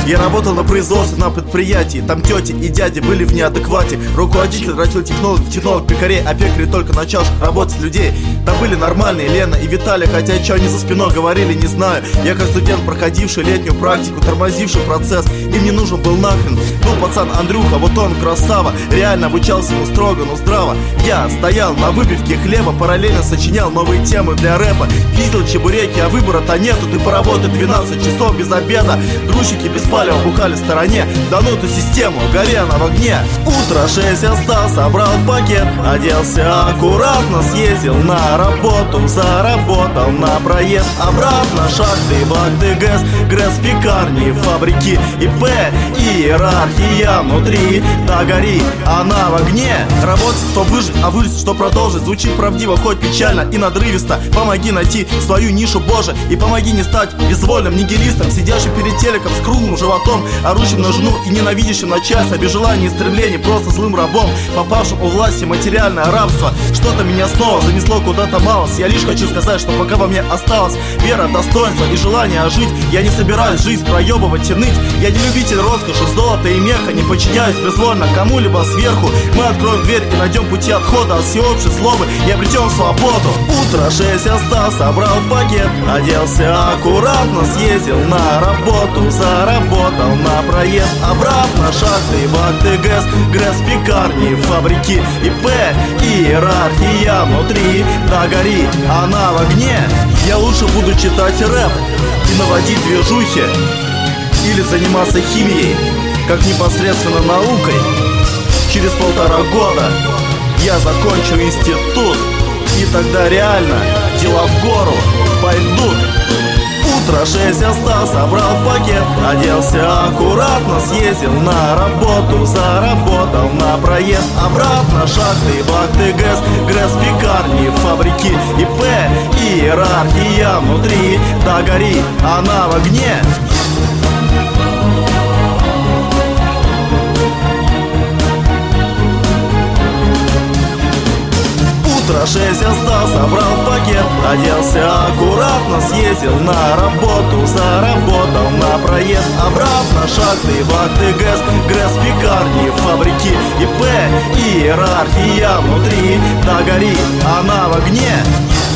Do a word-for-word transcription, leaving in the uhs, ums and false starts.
Я работал на производстве, на предприятии. Там тети и дяди были в неадеквате. Руководитель, радиотехнолог, технолог, пекарей, а пекари только начавших работать людей. Там были нормальные Лена и Виталий, хотя что они за спиной говорили, не знаю. Я как студент, проходивший летнюю практику, тормозивший процесс, им не нужен был нахрен. Был пацан Андрюха, вот он красава, реально обучался ему строго, но здраво. Я стоял на выпивке хлеба, параллельно сочинял новые темы для рэпа. Пиздил чебуреки, а выбора-то нету. Ты поработай двенадцать часов без обеда. Грузчики без палева бухали в стороне. Да ну эту систему, гори она в огне. Утро шесть я встал, собрал пакет, оделся аккуратно, съездил на работу, заработал на проезд обратно. Шахты, вахты, ГЭС, ГРЭС, пекарни, фабрики, ИП, иерархия внутри. Да гори она в огне. Работать, что выжить, а выжить, что продолжить. Звучит правдиво, хоть печально и надрывисто. Помоги найти свою нишу, Боже, и помоги не стать безвольным нигилистом, сидящим перед телеком с круглым животом, орущим на жену и ненавидящим начальство, без желания и стремлений, просто злым рабом, попавшим у власти материальное рабство. Что-то меня снова занесло куда-то малос. Я лишь хочу сказать, что пока во мне осталась вера, достоинство и желание жить, я не собираюсь жизнь проебывать и ныть. Я не любитель роскоши, золота и меха, не подчиняюсь безвольно кому-либо сверху. Мы откроем дверь и найдем пути отхода от всеобщей злобы и обретем свободу. Утро шесть я встал, собрал пакет, оделся аккуратно, съездил на работу, заработал на проезд обратно. Шахты, вахты, ГЭС, ГРЭС, пекарни, фабрики, ИП, иерархия внутри. Да гори она в огне. Я лучше буду читать рэп и наводить движухи, или заниматься химией, как непосредственно наукой. Через полтора года я закончу институт, и тогда реально дела в гору пойдут. Утро шесть я встал, собрал пакет, оделся аккуратно, съездил на работу, заработал на проезд обратно. Шахты, вахты, ГЭС, ГРЭС, пекарни, фабрики, ИП, иерархия внутри. Да гори она в огне. Утро шесть я встал, собрал пакет, оделся аккуратно, съездил на работу, заработал на проезд обратно. Шахты, вахты, ГЭС, ГРЭС, пекарни, фабрики, ИП, иерархия внутри. Да гори она в огне.